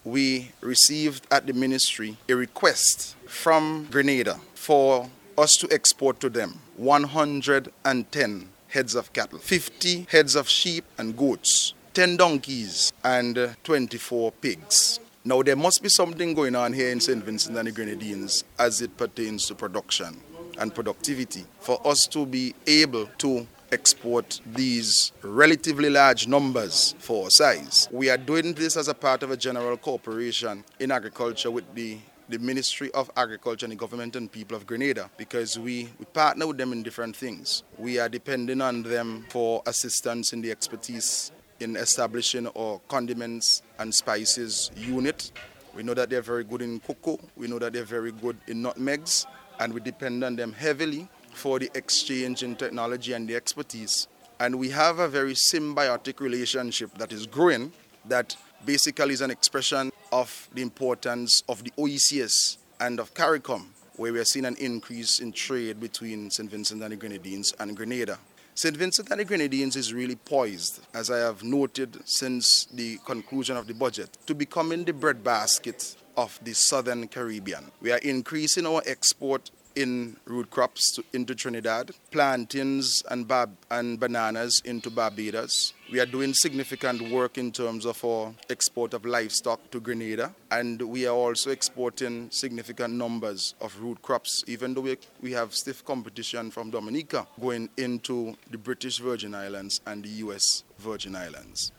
we received at the ministry a request from Grenada for us to export to them 110 heads of cattle, 50 heads of sheep and goats, 10 donkeys and 24 pigs. Now there must be something going on here in St. Vincent and the Grenadines as it pertains to production and productivity for us to be able to export these relatively large numbers for our size. We are doing this as a part of a general cooperation in agriculture with the Ministry of Agriculture and the Government and People of Grenada, because we partner with them in different things. We are depending on them for assistance in the expertise in establishing our condiments and spices unit. We know that they're very good in cocoa, we know that they're very good in nutmegs, and we depend on them heavily for the exchange in technology and the expertise. And we have a very symbiotic relationship that is growing, that basically is an expression of the importance of the OECS and of CARICOM, where we are seeing an increase in trade between St. Vincent and the Grenadines and Grenada. St. Vincent and the Grenadines is really poised, as I have noted since the conclusion of the budget, to becoming the breadbasket of the Southern Caribbean. We are increasing our export in root crops into Trinidad, plantains and bananas into Barbados. We are doing significant work in terms of our export of livestock to Grenada, and we are also exporting significant numbers of root crops, even though we have stiff competition from Dominica going into the British Virgin Islands and the US Virgin Islands.